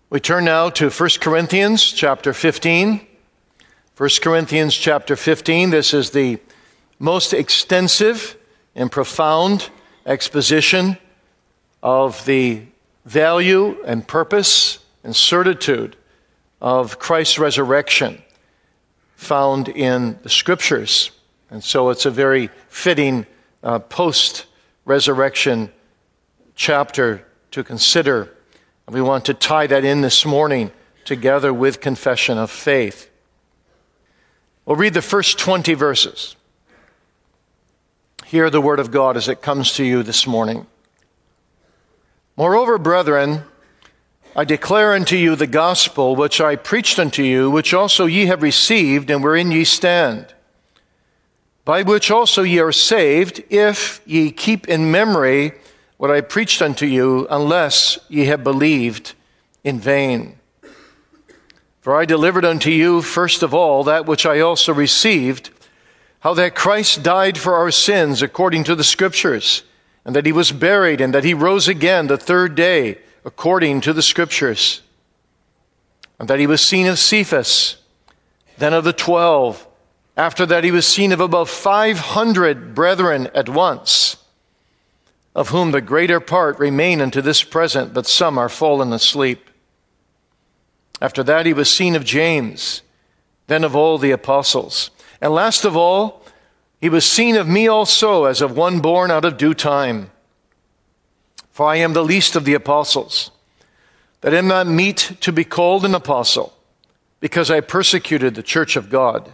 We turn now to 1 Corinthians chapter 15. 1 Corinthians chapter 15, this is the most extensive and profound exposition of the value and purpose and certitude of Christ's resurrection found in the Scriptures. And so it's a very fitting post-resurrection chapter to consider. We want to tie that in this morning together with confession of faith. We'll read the first 20 verses. Hear the word of God as it comes to you this morning. Moreover, brethren, I declare unto you the gospel which I preached unto you, which also ye have received, and wherein ye stand, by which also ye are saved, if ye keep in memory what I preached unto you, unless ye have believed in vain. For I delivered unto you first of all that which I also received, how that Christ died for our sins according to the Scriptures, and that he was buried, and that he rose again the third day according to the Scriptures, and that he was seen of Cephas, then of the 12. After that he was seen of above 500 brethren at once, of whom the greater part remain unto this present, but some are fallen asleep. After that he was seen of James, then of all the apostles. And last of all, he was seen of me also, as of one born out of due time. For I am the least of the apostles, that am not meet to be called an apostle, because I persecuted the church of God.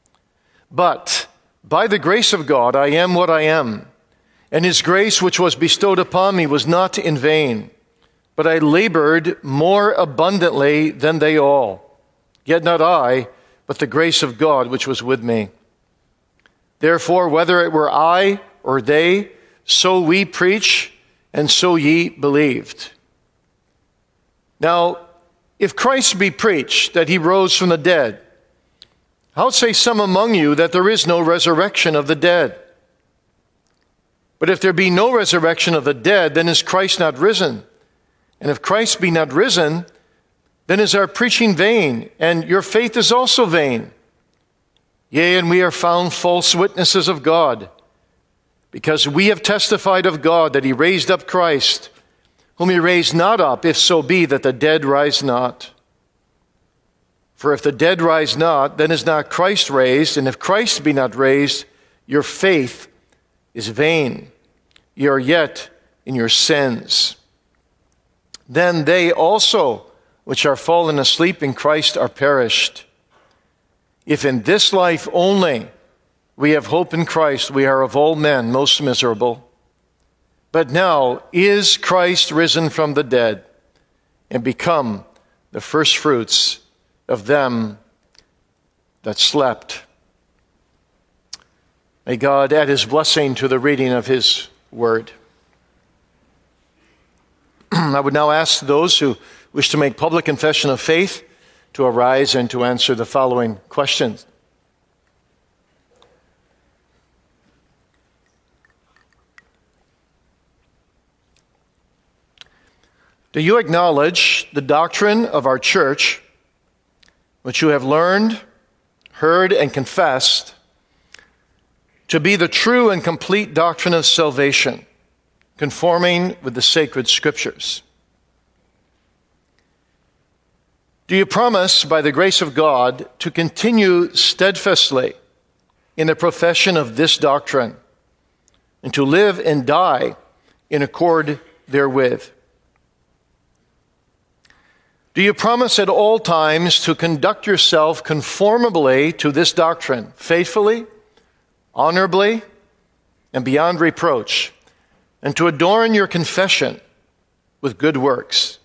But by the grace of God I am what I am, and his grace which was bestowed upon me was not in vain, but I labored more abundantly than they all. Yet not I, but the grace of God which was with me. Therefore, whether it were I or they, so we preach, and so ye believed. Now, if Christ be preached that he rose from the dead, how say some among you that there is no resurrection of the dead? But if there be no resurrection of the dead, then is Christ not risen? And if Christ be not risen, then is our preaching vain, and your faith is also vain. Yea, and we are found false witnesses of God, because we have testified of God that he raised up Christ, whom he raised not up, if so be that the dead rise not. For if the dead rise not, then is not Christ raised, and if Christ be not raised, your faith is vain. Ye are yet in your sins. Then they also which are fallen asleep in Christ are perished. If in this life only we have hope in Christ, we are of all men most miserable. But now is Christ risen from the dead, and become the firstfruits of them that slept. May God add his blessing to the reading of his word. I would now ask those who wish to make public confession of faith to arise and to answer the following questions. Do you acknowledge the doctrine of our church, which you have learned, heard, and confessed, to be the true and complete doctrine of salvation, conforming with the sacred Scriptures? Do you promise, by the grace of God, to continue steadfastly in the profession of this doctrine, and to live and die in accord therewith? Do you promise at all times to conduct yourself conformably to this doctrine, faithfully, honorably, and beyond reproach, and to adorn your confession with good works?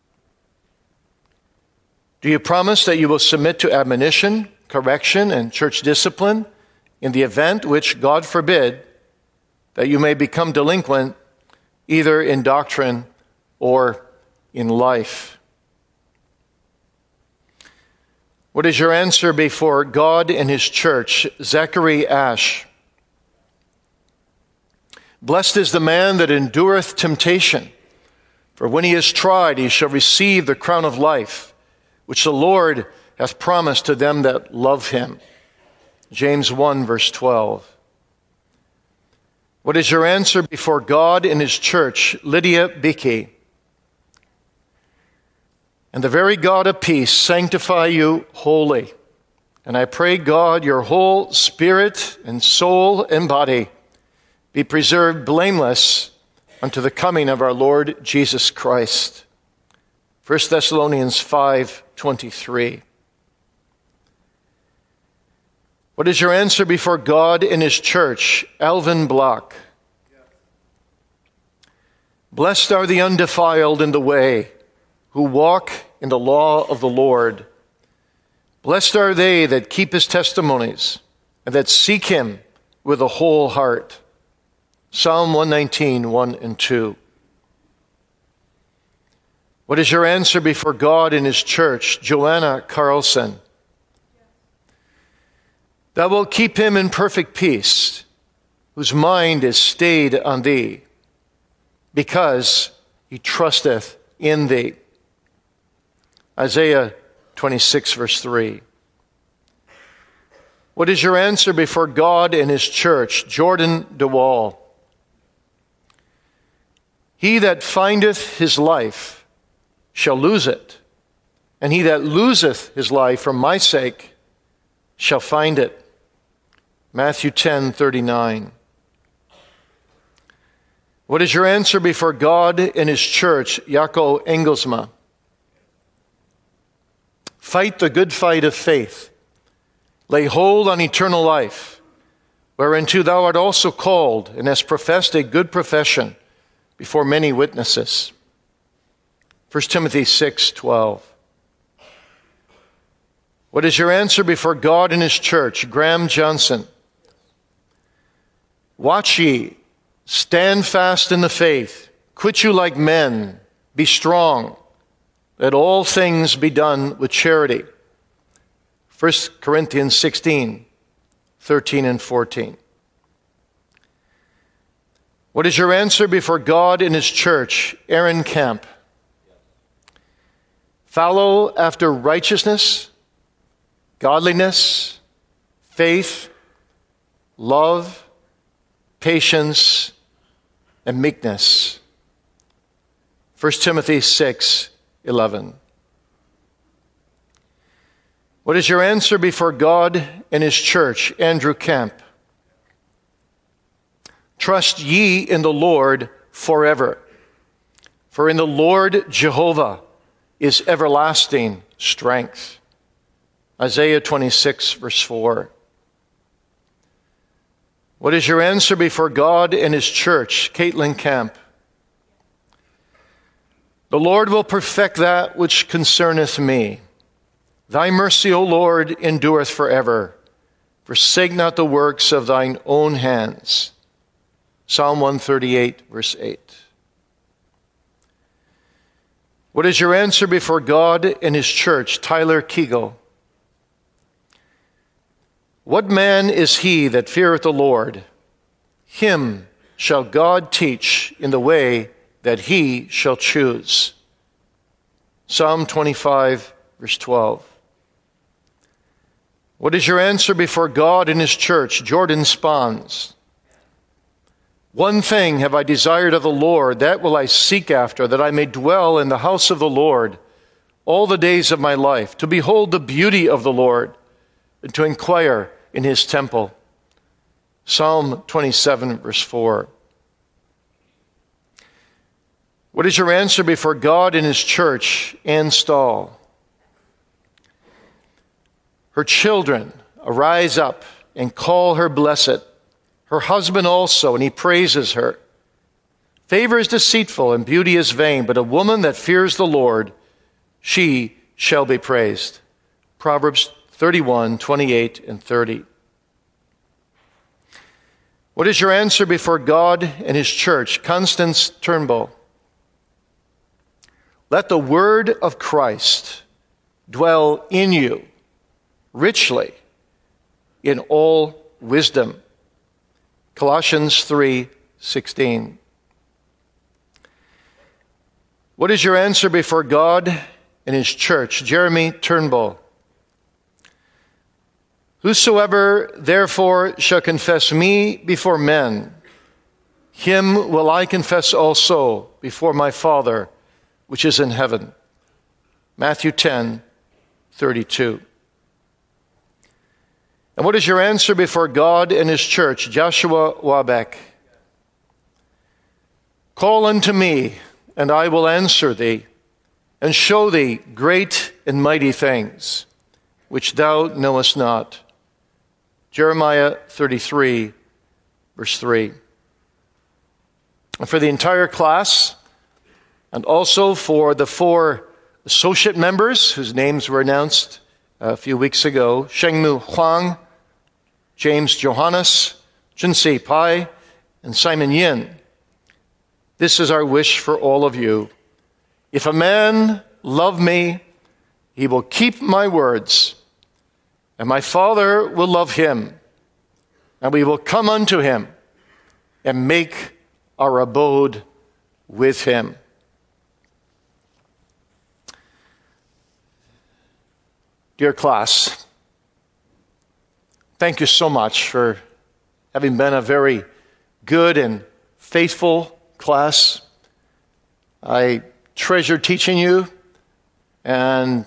Do you promise that you will submit to admonition, correction, and church discipline in the event, which God forbid, that you may become delinquent either in doctrine or in life? What is your answer before God and his church? Zachary Ash. Blessed is the man that endureth temptation, For when he is tried, he shall receive the crown of life, which the Lord hath promised to them that love him. James 1, verse 12. What is your answer before God and his church? Lydia Beakey. And the very God of peace sanctify you wholly. And I pray, God, your whole spirit and soul and body be preserved blameless unto the coming of our Lord Jesus Christ. 1 Thessalonians 5:23. What is your answer before God and his church? Alvin Block. Blessed are the undefiled in the way, who walk in the law of the Lord. Blessed are they that keep his testimonies, and that seek him with a whole heart. Psalm 119, 1 and 2. What is your answer before God and his church? Joanna Carlson. Thou wilt keep him in perfect peace, whose mind is stayed on thee, because he trusteth in thee. Isaiah 26, verse 3. What is your answer before God and his church? Jordan DeWall. He that findeth his life shall lose it, and he that loseth his life for my sake shall find it. Matthew 10:39. What is your answer before God and his church? Jaco Engelsma. Fight the good fight of faith. Lay hold on eternal life, whereunto thou art also called, and hast professed a good profession before many witnesses. 1 Timothy 6:12. What is your answer before God and his church? Graham Johnson. Watch ye, stand fast in the faith, quit you like men, be strong, let all things be done with charity. 1 Corinthians 16, 13 and 14. What is your answer before God and his church? Aaron Camp. Follow after righteousness, godliness, faith, love, patience, and meekness. 1 Timothy 6:11. What is your answer before God and his church? Andrew Camp. Trust ye in the Lord forever, for in the Lord Jehovah is everlasting strength. Isaiah 26, verse 4. What is your answer before God and his church? Caitlin Camp. The Lord will perfect that which concerneth me. Thy mercy, O Lord, endureth forever. Forsake not the works of thine own hands. Psalm 138, verse 8. What is your answer before God and his church? Tyler Kegel. What man is he that feareth the Lord? Him shall God teach in the way that he shall choose. Psalm 25, verse 12. What is your answer before God and his church? Jordan Spons. One thing have I desired of the Lord, that will I seek after, that I may dwell in the house of the Lord all the days of my life, to behold the beauty of the Lord, and to inquire in his temple. Psalm 27, verse 4. What is your answer before God and his church? Ann Stahl. Her children arise up and call her blessed. Her husband also, and he praises her. Favor is deceitful and beauty is vain, but a woman that fears the Lord, she shall be praised. Proverbs 31, 28 and 30. What is your answer before God and his church? Constance Turnbull. Let the word of Christ dwell in you richly in all wisdom. Colossians 3:16. What is your answer before God and his church? Jeremy Turnbull. Whosoever therefore shall confess me before men, him will I confess also before my Father which is in heaven. Matthew 10:32. And what is your answer before God and his church? Joshua Wabeck. Call unto me, and I will answer thee, and show thee great and mighty things, which thou knowest not. Jeremiah 33, verse 3. And for the entire class, and also for the 4 associate members whose names were announced a few weeks ago, Shengmu Huang, James Johannes, Jinsei Pai, and Simon Yin. This is our wish for all of you. If a man love me, he will keep my words, and my Father will love him, and we will come unto him and make our abode with him. Dear class, thank you so much for having been a very good and faithful class. I treasure teaching you, and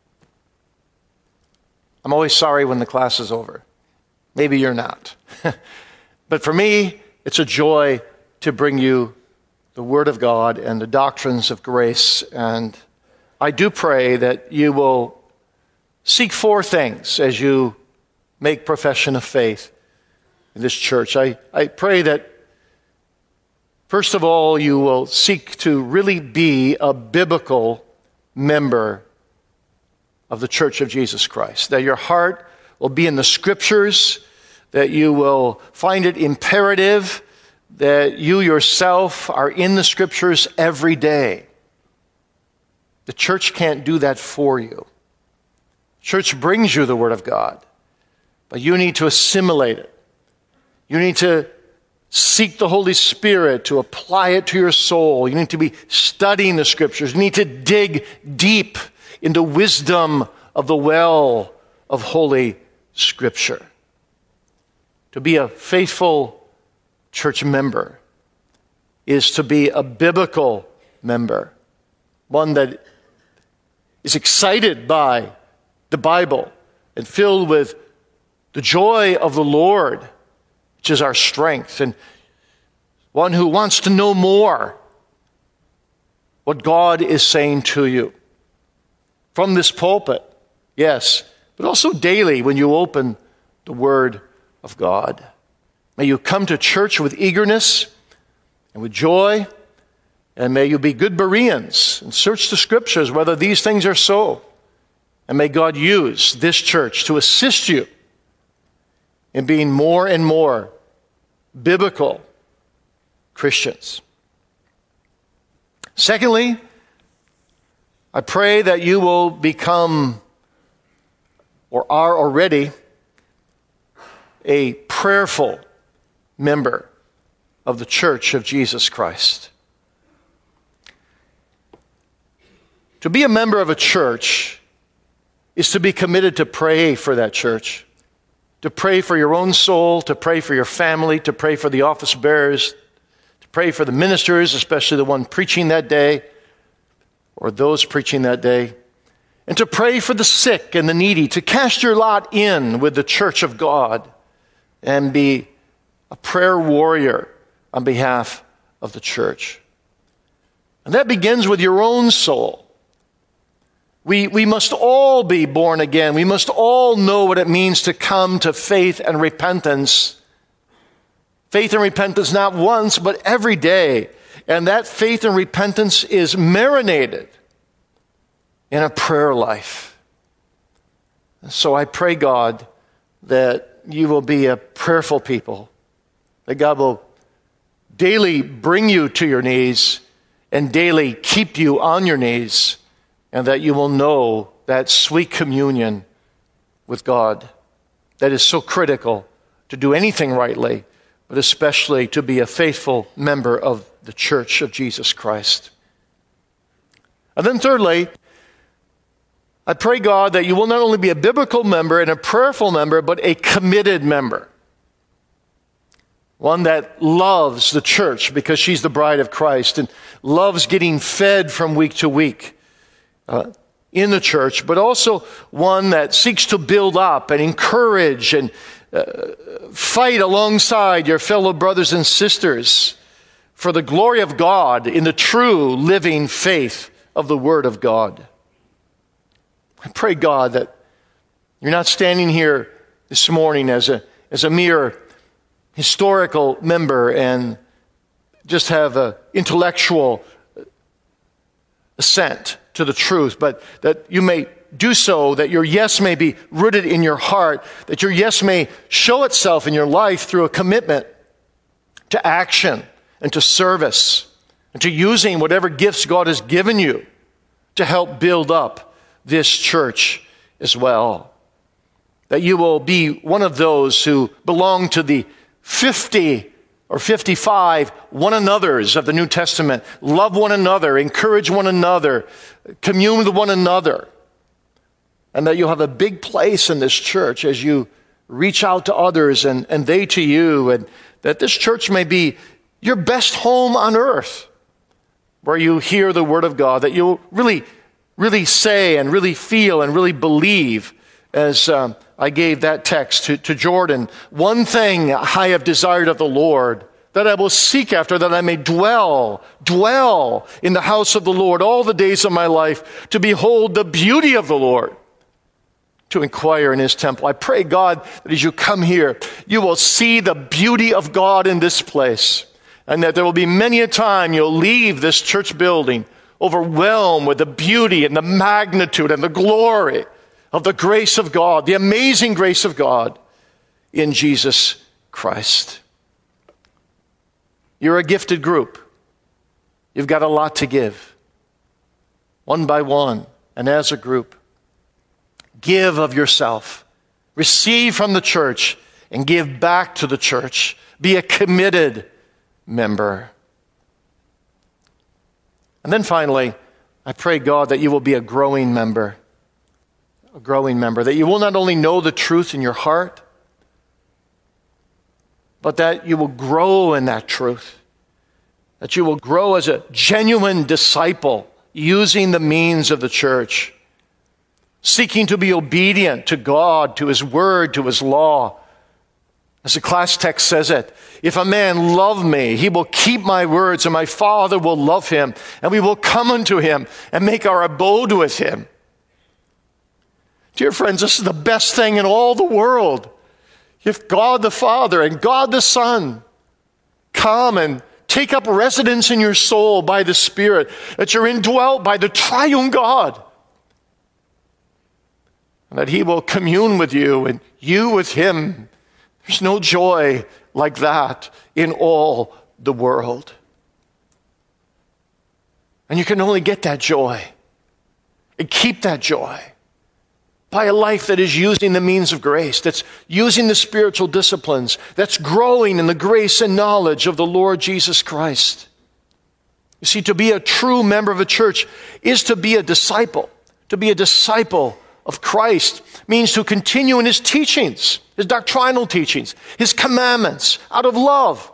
I'm always sorry when the class is over. Maybe you're not. But for me, it's a joy to bring you the Word of God and the doctrines of grace. And I do pray that you will seek 4 things as you make profession of faith in this church. I pray that, first of all, you will seek to really be a biblical member of the Church of Jesus Christ. That your heart will be in the Scriptures, that you will find it imperative that you yourself are in the Scriptures every day. The church can't do that for you. Church brings you the Word of God, but you need to assimilate it. You need to seek the Holy Spirit to apply it to your soul. You need to be studying the Scriptures. You need to dig deep into wisdom of the well of Holy Scripture. To be a faithful church member is to be a biblical member, one that is excited by the Bible and filled with the joy of the Lord, which is our strength, and one who wants to know more what God is saying to you from this pulpit, yes, but also daily when you open the Word of God. May you come to church with eagerness and with joy, and may you be good Bereans and search the Scriptures whether these things are so. And may God use this church to assist you in being more and more biblical Christians. Secondly, I pray that you will become, or are already, a prayerful member of the Church of Jesus Christ. To be a member of a church is to be committed to pray for that church, to pray for your own soul, to pray for your family, to pray for the office bearers, to pray for the ministers, especially the one preaching that day, or those preaching that day, and to pray for the sick and the needy, to cast your lot in with the church of God and be a prayer warrior on behalf of the church. And that begins with your own soul. We must all be born again. We must all know what it means to come to faith and repentance. Faith and repentance not once, but every day. And that faith and repentance is marinated in a prayer life. And so I pray, God, that you will be a prayerful people, that God will daily bring you to your knees and daily keep you on your knees, and that you will know that sweet communion with God that is so critical to do anything rightly, but especially to be a faithful member of the Church of Jesus Christ. And then thirdly, I pray, God, that you will not only be a biblical member and a prayerful member, but a committed member. One that loves the church because she's the bride of Christ and loves getting fed from week to week in the church, but also one that seeks to build up and encourage and fight alongside your fellow brothers and sisters for the glory of God in the true living faith of the Word of God. I pray, God, that you're not standing here this morning as a mere historical member and just have an intellectual assent to the truth, but that you may do so, that your yes may be rooted in your heart, that your yes may show itself in your life through a commitment to action and to service and to using whatever gifts God has given you to help build up this church as well. That you will be one of those who belong to the 50 or 55 one another's of the New Testament. Love one another, encourage one another, commune with one another. And that you'll have a big place in this church as you reach out to others and they to you. And that this church may be your best home on earth, where you hear the Word of God, that you'll really say and really feel and really believe, as I gave that text to Jordan. One thing I have desired of the Lord, that I will seek after, that I may dwell in the house of the Lord all the days of my life, to behold the beauty of the Lord, to inquire in His temple. I pray, God, that as you come here, you will see the beauty of God in this place, and that there will be many a time you'll leave this church building overwhelmed with the beauty and the magnitude and the glory of the grace of God, the amazing grace of God in Jesus Christ. You're a gifted group. You've got a lot to give. One by one and as a group. Give of yourself. Receive from the church and give back to the church. Be a committed member. And then finally, I pray, God, that you will be a growing member, that you will not only know the truth in your heart, but that you will grow in that truth, that you will grow as a genuine disciple, using the means of the church, seeking to be obedient to God, to His Word, to His law. As the class text says it, if a man love me, he will keep my words, and my Father will love him, and we will come unto him and make our abode with him. Dear friends, this is the best thing in all the world. If God the Father and God the Son come and take up residence in your soul by the Spirit, that you're indwelt by the triune God, and that He will commune with you and you with Him. There's no joy like that in all the world. And you can only get that joy and keep that joy by a life that is using the means of grace, that's using the spiritual disciplines, that's growing in the grace and knowledge of the Lord Jesus Christ. You see, to be a true member of a church is to be a disciple. To be a disciple of Christ means to continue in His teachings, His doctrinal teachings, His commandments, out of love.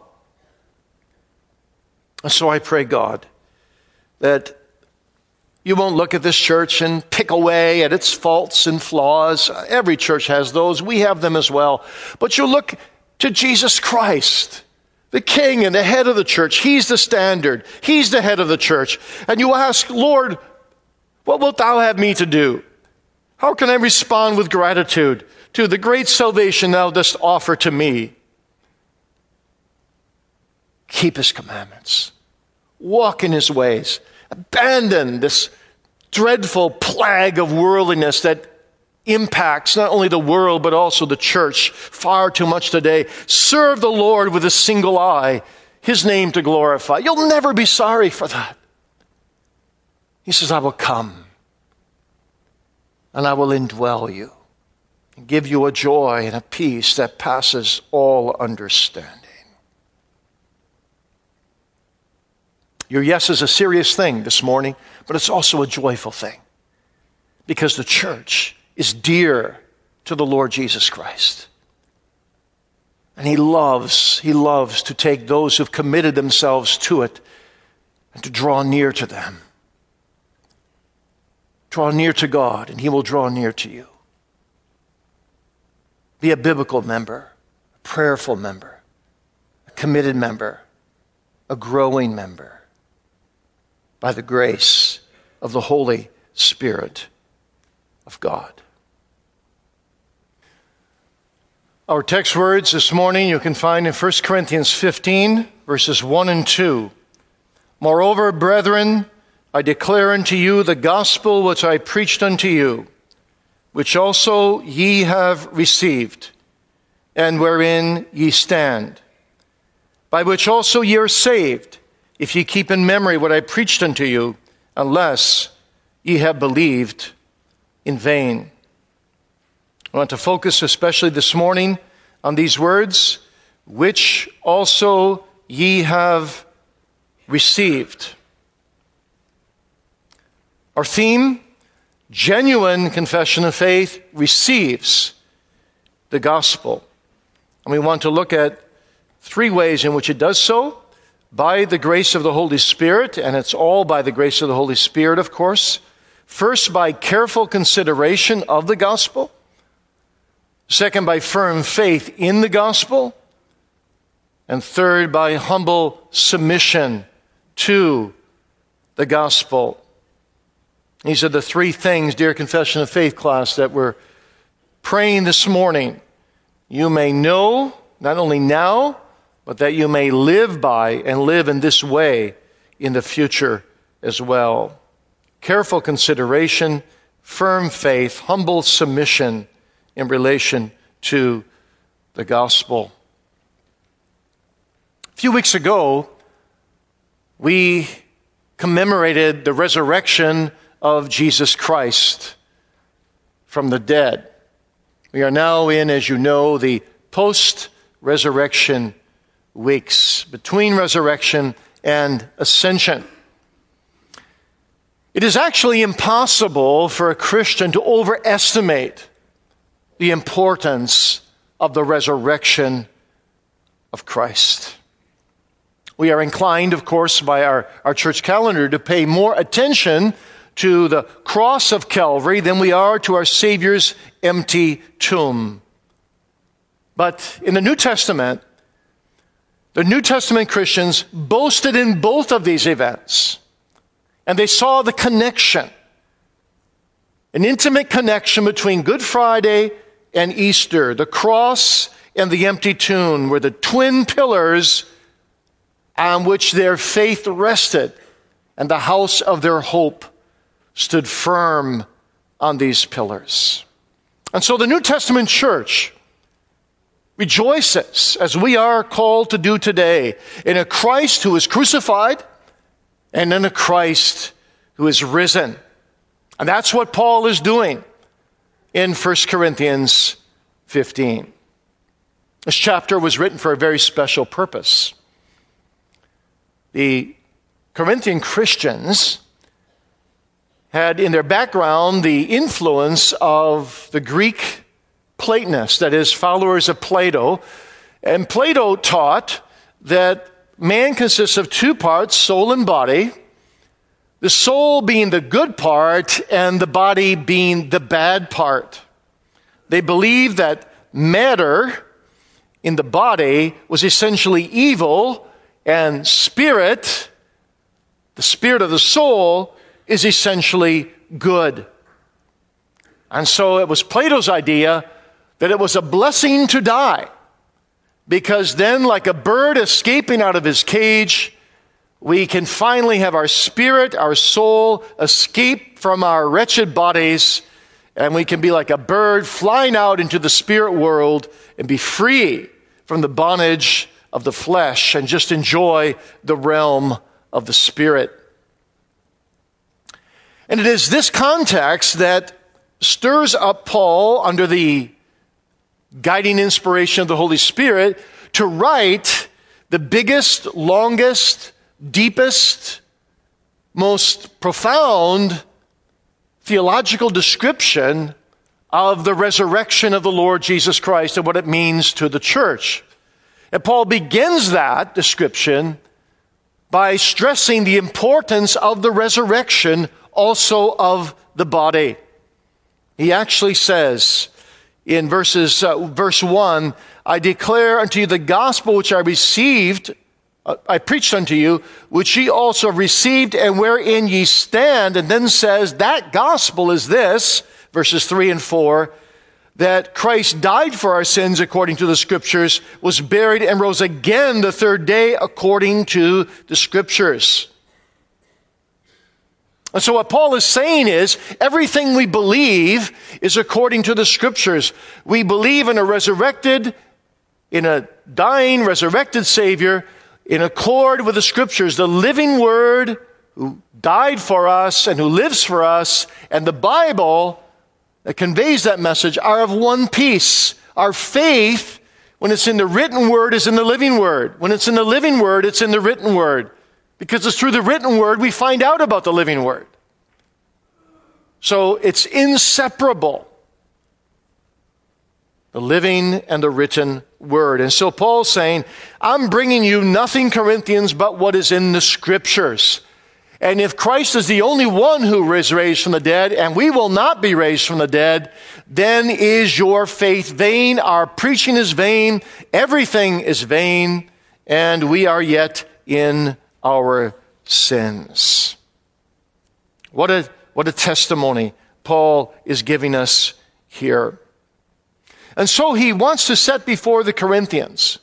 And so I pray, God, that you won't look at this church and pick away at its faults and flaws. Every church has those. We have them as well. But you look to Jesus Christ, the King and the head of the church. He's the standard. He's the head of the church. And you ask, Lord, what wilt thou have me to do? How can I respond with gratitude to the great salvation thou dost offer to me? Keep His commandments. Walk in His ways. Abandon this dreadful plague of worldliness that impacts not only the world but also the church far too much today. Serve the Lord with a single eye, His name to glorify. You'll never be sorry for that. He says, I will come and I will indwell you and give you a joy and a peace that passes all understanding. Your yes is a serious thing this morning, but it's also a joyful thing because the church is dear to the Lord Jesus Christ. And He loves to take those who've committed themselves to it and to draw near to them. Draw near to God, and He will draw near to you. Be a biblical member, a prayerful member, a committed member, a growing member by the grace of the Holy Spirit of God. Our text words this morning you can find in 1 Corinthians 15, verses 1 and 2. Moreover, brethren, I declare unto you the gospel which I preached unto you, which also ye have received, and wherein ye stand, by which also ye are saved, if ye keep in memory what I preached unto you, unless ye have believed in vain. I want to focus especially this morning on these words, which also ye have received. Our theme, genuine confession of faith receives the gospel. And we want to look at three ways in which it does so. By the grace of the Holy Spirit, and it's all by the grace of the Holy Spirit, of course. First, by careful consideration of the gospel. Second, by firm faith in the gospel. And third, by humble submission to the gospel. These are the three things, dear Confession of Faith class, that we're praying this morning. You may know, not only now, but that you may live by and live in this way in the future as well. Careful consideration, firm faith, humble submission in relation to the gospel. A few weeks ago, we commemorated the resurrection of Jesus Christ from the dead. We are now in, as you know, the post-resurrection weeks, between resurrection and ascension. It is actually impossible for a Christian to overestimate the importance of the resurrection of Christ. We are inclined, of course, by our church calendar to pay more attention to the cross of Calvary than we are to our Savior's empty tomb. But in the New Testament Christians boasted in both of these events. And they saw the connection, an intimate connection between Good Friday and Easter. The cross and the empty tomb were the twin pillars on which their faith rested, and the house of their hope stood firm on these pillars. And so the New Testament church rejoices, as we are called to do today, in a Christ who is crucified and in a Christ who is risen. And that's what Paul is doing in 1 Corinthians 15. This chapter was written for a very special purpose. The Corinthian Christians had in their background the influence of the Greek Platonists, that is, followers of Plato. And Plato taught that man consists of two parts, soul and body, the soul being the good part and the body being the bad part. They believed that matter in the body was essentially evil, and spirit, the spirit of the soul, is essentially good. And so it was Plato's idea that it was a blessing to die, because then, like a bird escaping out of his cage, we can finally have our spirit, our soul, escape from our wretched bodies, and we can be like a bird flying out into the spirit world and be free from the bondage of the flesh and just enjoy the realm of the spirit. And it is this context that stirs up Paul, under the guiding inspiration of the Holy Spirit, to write the biggest, longest, deepest most profound theological description of the resurrection of the Lord Jesus Christ and what it means to the church. And Paul begins that description by stressing the importance of the resurrection also of the body. He actually says in verse 1, I declare unto you the gospel which I preached unto you, which ye also received and wherein ye stand. And then says that gospel is this, verses 3 and 4, that Christ died for our sins according to the Scriptures, was buried and rose again the third day according to the Scriptures. And so what Paul is saying is, everything we believe is according to the Scriptures. We believe in a dying, resurrected Savior in accord with the Scriptures, the living Word who died for us and who lives for us, and the Bible that conveys that message are of one piece. Our faith, when it's in the written Word, is in the living Word. When it's in the living Word, it's in the written Word. Because it's through the written Word we find out about the living Word. So it's inseparable, the living and the written Word. And so Paul's saying, I'm bringing you nothing, Corinthians, but what is in the Scriptures. And if Christ is the only one who is raised from the dead, and we will not be raised from the dead, then is your faith vain, our preaching is vain, everything is vain, and we are yet in our sins. What a testimony Paul is giving us here. And so he wants to set before the Corinthians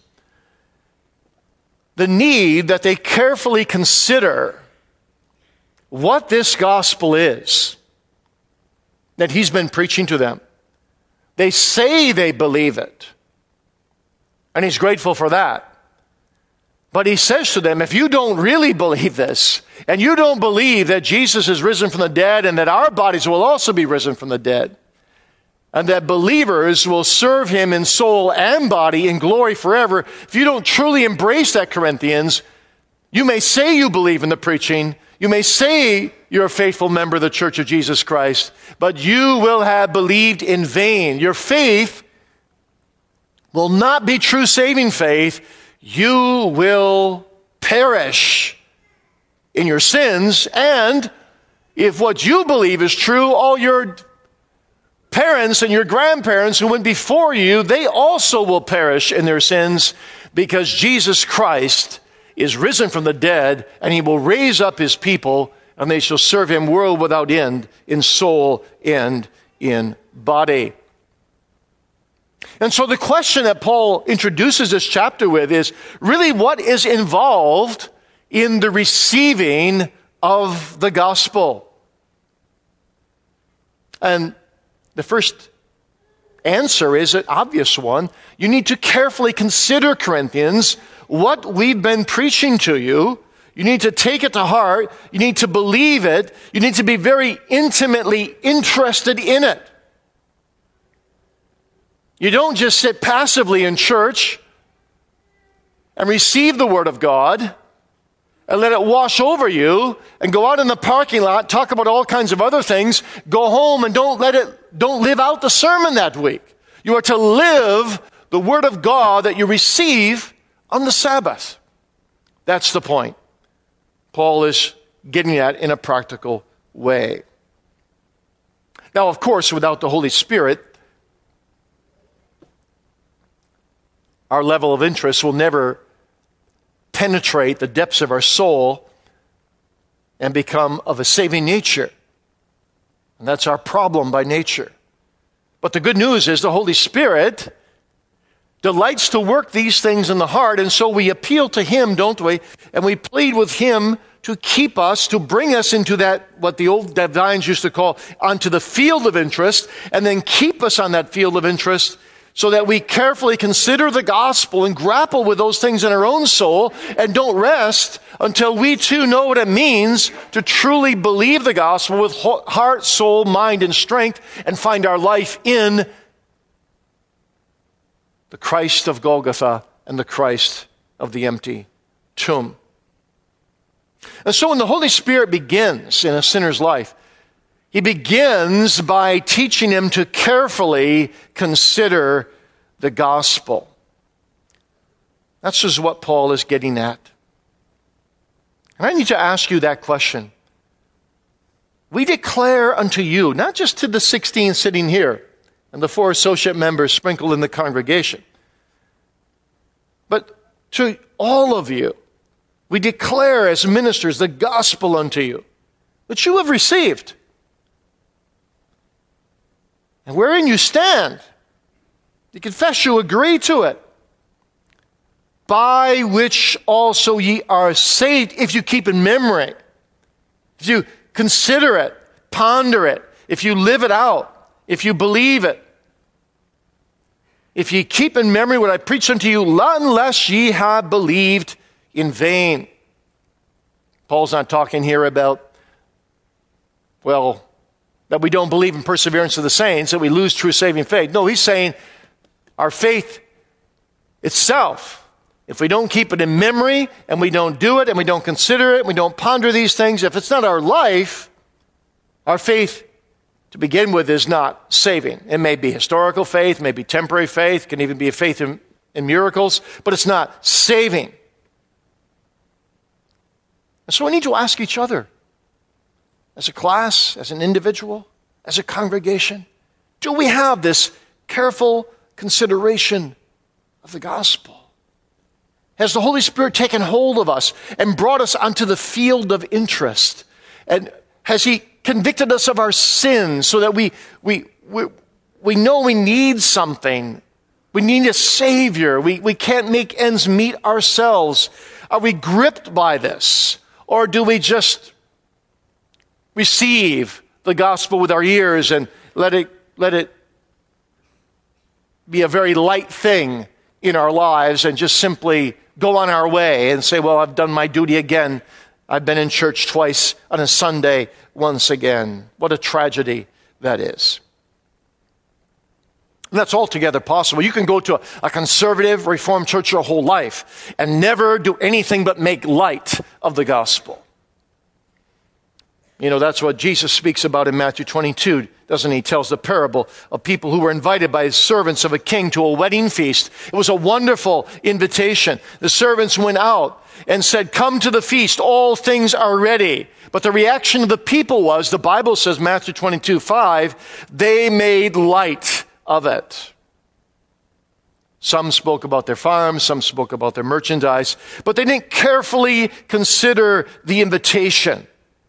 the need that they carefully consider what this gospel is that he's been preaching to them. They say they believe it, and he's grateful for that. But he says to them, if you don't really believe this, and you don't believe that Jesus is risen from the dead and that our bodies will also be risen from the dead, and that believers will serve him in soul and body in glory forever, if you don't truly embrace that, Corinthians, you may say you believe in the preaching, you may say you're a faithful member of the Church of Jesus Christ, but you will have believed in vain. Your faith will not be true saving faith. You will perish in your sins, and if what you believe is true, all your parents and your grandparents who went before you, they also will perish in their sins, because Jesus Christ is risen from the dead, and he will raise up his people, and they shall serve him world without end in soul and in body. And so the question that Paul introduces this chapter with is really what is involved in the receiving of the gospel. And the first answer is an obvious one. You need to carefully consider, Corinthians, what we've been preaching to you. You need to take it to heart. You need to believe it. You need to be very intimately interested in it. You don't just sit passively in church and receive the Word of God and let it wash over you and go out in the parking lot, talk about all kinds of other things, go home and don't live out the sermon that week. You are to live the Word of God that you receive on the Sabbath. That's the point Paul is getting at in a practical way. Now, of course, without the Holy Spirit, our level of interest will never penetrate the depths of our soul and become of a saving nature. And that's our problem by nature. But the good news is the Holy Spirit delights to work these things in the heart, and so we appeal to him, don't we? And we plead with him to keep us, to bring us into that, what the old divines used to call, onto the field of interest, and then keep us on that field of interest so that we carefully consider the gospel and grapple with those things in our own soul and don't rest until we too know what it means to truly believe the gospel with heart, soul, mind, and strength and find our life in the Christ of Golgotha and the Christ of the empty tomb. And so when the Holy Spirit begins in a sinner's life, he begins by teaching him to carefully consider the gospel. That's just what Paul is getting at. And I need to ask you that question. We declare unto you, not just to the 16 sitting here and the 4 associate members sprinkled in the congregation, but to all of you, we declare as ministers the gospel unto you, which you have received, and wherein you stand. You confess you agree to it, by which also ye are saved, if you keep in memory, if you consider it, ponder it, if you live it out, if you believe it. If ye keep in memory what I preached unto you, unless ye have believed in vain. Paul's not talking here about, that we don't believe in perseverance of the saints, that we lose true saving faith. No, he's saying our faith itself, if we don't keep it in memory, and we don't do it, and we don't consider it, and we don't ponder these things, if it's not our life, our faith to begin with is not saving. It may be historical faith, may be temporary faith, can even be a faith in miracles, but it's not saving. And so we need to ask each other, as a class, as an individual, as a congregation, do we have this careful consideration of the gospel? Has the Holy Spirit taken hold of us and brought us onto the field of interest? And has he convicted us of our sins so that we know we need something? We need a Savior. We can't make ends meet ourselves. Are we gripped by this? Or do we just receive the gospel with our ears and let it be a very light thing in our lives and just simply go on our way and say, well, I've done my duty again. I've been in church twice on a Sunday once again. What a tragedy that is. And that's altogether possible. You can go to a conservative Reformed church your whole life and never do anything but make light of the gospel. You know, that's what Jesus speaks about in Matthew 22, doesn't he? He tells the parable of people who were invited by his servants of a king to a wedding feast. It was a wonderful invitation. The servants went out and said, come to the feast, all things are ready. But the reaction of the people was, the Bible says, Matthew 22:5, they made light of it. Some spoke about their farms, some spoke about their merchandise, but they didn't carefully consider the invitation.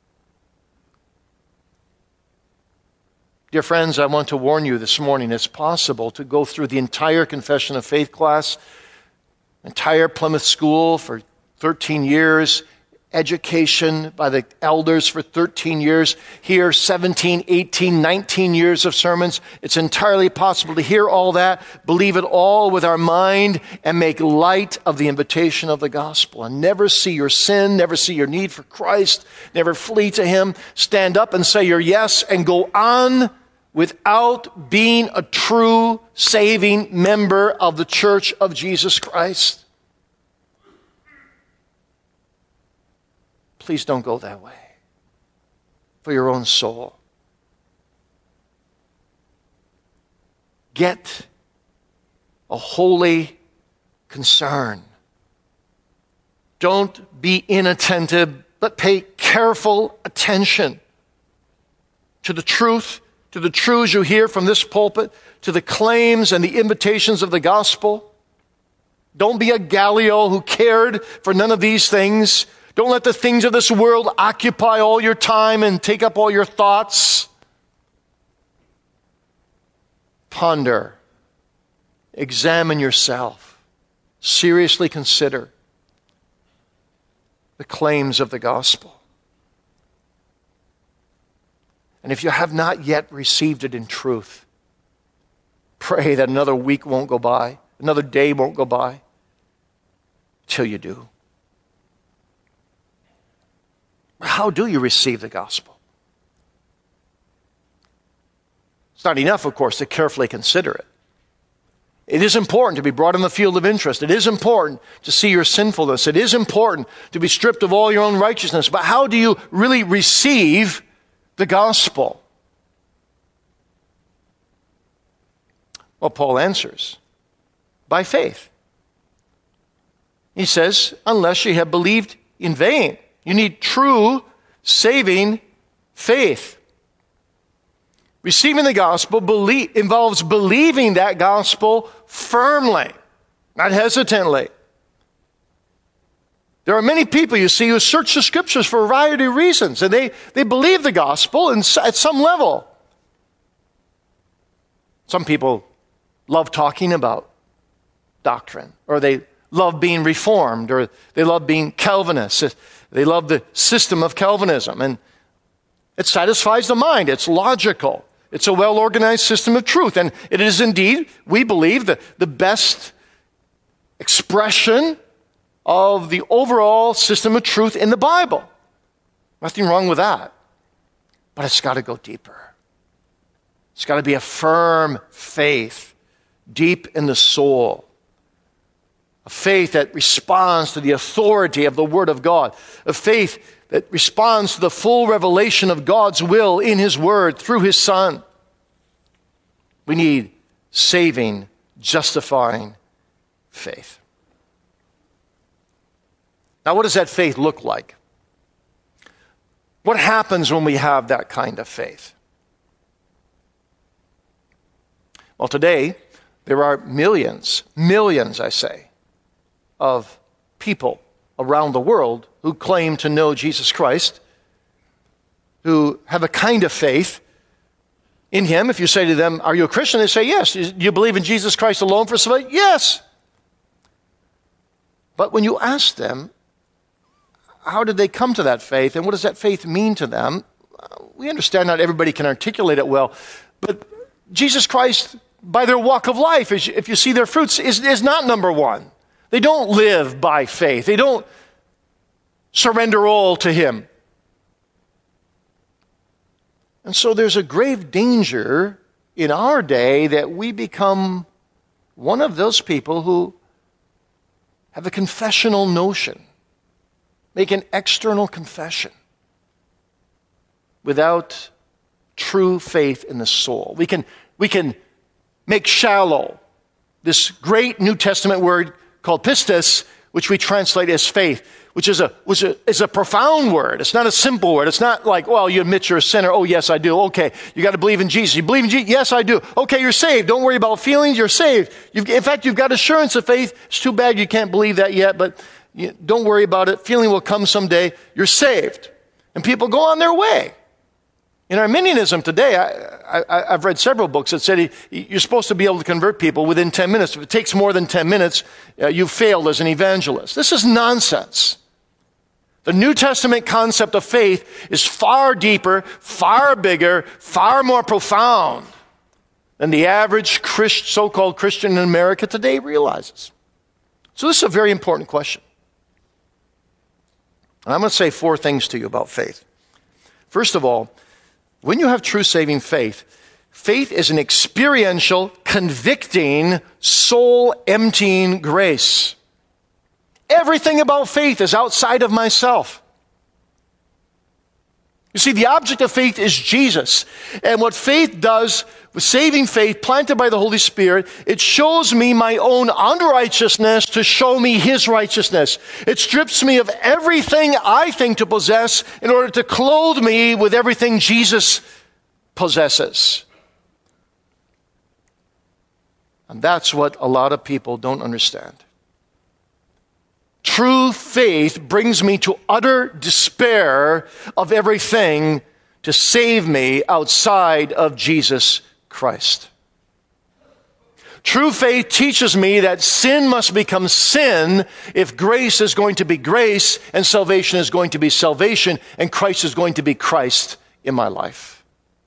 Dear friends, I want to warn you this morning, it's possible to go through the entire Confession of Faith class, entire Plymouth School for 13 years, education by the elders for 13 years, hear 17, 18, 19 years of sermons. It's entirely possible to hear all that, believe it all with our mind, and make light of the invitation of the gospel, and never see your sin, never see your need for Christ, never flee to him, stand up and say your yes, and go on without being a true saving member of the Church of Jesus Christ. Please don't go that way for your own soul. Get a holy concern. Don't be inattentive, but pay careful attention to the truth, to the truths you hear from this pulpit, to the claims and the invitations of the gospel. Don't be a Gallio who cared for none of these things. Don't let the things of this world occupy all your time and take up all your thoughts. Ponder. Examine yourself. Seriously consider the claims of the gospel. And if you have not yet received it in truth, pray that another week won't go by, another day won't go by, till you do. How do you receive the gospel? It's not enough, of course, to carefully consider it. It is important to be brought in the field of interest. It is important to see your sinfulness. It is important to be stripped of all your own righteousness. But how do you really receive the gospel? Well, Paul answers, by faith. He says, unless you have believed in vain. You need true saving faith. Receiving the gospel involves believing that gospel firmly, not hesitantly. There are many people you see who search the scriptures for a variety of reasons, and they believe the gospel at some level. Some people love talking about doctrine, or they love being Reformed, or they love being Calvinists. They love the system of Calvinism, and it satisfies the mind. It's logical. It's a well-organized system of truth, and it is indeed, we believe, the best expression of the overall system of truth in the Bible. Nothing wrong with that. But it's got to go deeper. It's got to be a firm faith, deep in the soul. A faith that responds to the authority of the Word of God. A faith that responds to the full revelation of God's will in His Word through His Son. We need saving, justifying faith. Now, what does that faith look like? What happens when we have that kind of faith? Well, today, there are millions, I say, of people around the world who claim to know Jesus Christ, who have a kind of faith in Him. If you say to them, are you a Christian? They say, yes. Do you believe in Jesus Christ alone for salvation? Yes. But when you ask them, how did they come to that faith, and what does that faith mean to them? We understand not everybody can articulate it well, but Jesus Christ, by their walk of life, if you see their fruits, is not number one. They don't live by faith. They don't surrender all to Him. And so there's a grave danger in our day that we become one of those people who have a confessional notion, make an external confession without true faith in the soul. We can make shallow this great New Testament word called pistis, which we translate as faith, which is a profound word. It's not a simple word. It's not like, well, you admit you're a sinner. Oh, yes, I do. Okay, you got to believe in Jesus. You believe in Jesus? Yes, I do. Okay, you're saved. Don't worry about feelings. You're saved. In fact, you've got assurance of faith. It's too bad you can't believe that yet, but don't worry about it. Feeling will come someday. You're saved. And people go on their way. In Arminianism today, I've read several books that said you're supposed to be able to convert people within 10 minutes. If it takes more than 10 minutes, you've failed as an evangelist. This is nonsense. The New Testament concept of faith is far deeper, far bigger, far more profound than the average so-called Christian in America today realizes. So this is a very important question. And I'm going to say 4 things to you about faith. First of all, when you have true saving faith, faith is an experiential, convicting, soul-emptying grace. Everything about faith is outside of myself. You see, the object of faith is Jesus. And what faith does, with saving faith planted by the Holy Spirit, it shows me my own unrighteousness to show me His righteousness. It strips me of everything I think to possess in order to clothe me with everything Jesus possesses. And that's what a lot of people don't understand. True faith brings me to utter despair of everything to save me outside of Jesus Christ. True faith teaches me that sin must become sin if grace is going to be grace and salvation is going to be salvation and Christ is going to be Christ in my life.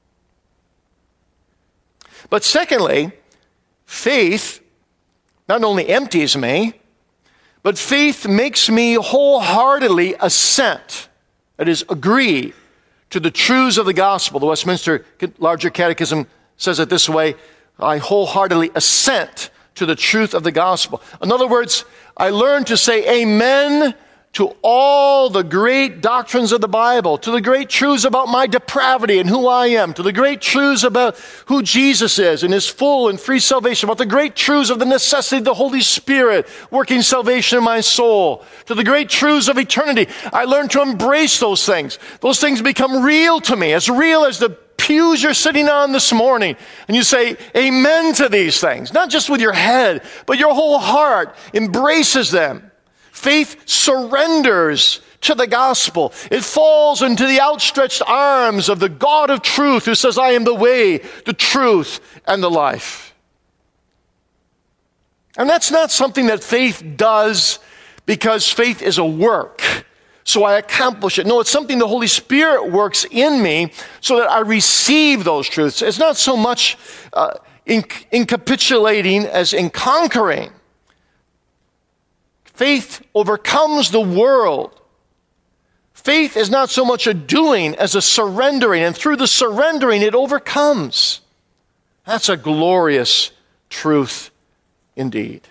But secondly, faith not only empties me, but faith makes me wholeheartedly assent, that is, agree to the truths of the gospel. The Westminster Larger Catechism says it this way: I wholeheartedly assent to the truth of the gospel. In other words, I learned to say amen to all the great doctrines of the Bible, to the great truths about my depravity and who I am, to the great truths about who Jesus is and his full and free salvation, about the great truths of the necessity of the Holy Spirit working salvation in my soul, to the great truths of eternity. I learned to embrace those things. Those things become real to me, as real as the pews you're sitting on this morning. And you say amen to these things, not just with your head, but your whole heart embraces them. Faith surrenders to the gospel. It falls into the outstretched arms of the God of truth who says, I am the way, the truth, and the life. And that's not something that faith does because faith is a work, so I accomplish it. No, it's something the Holy Spirit works in me so that I receive those truths. It's not so much in capitulating as in conquering. Faith overcomes the world. Faith is not so much a doing as a surrendering, and through the surrendering it overcomes. That's a glorious truth indeed.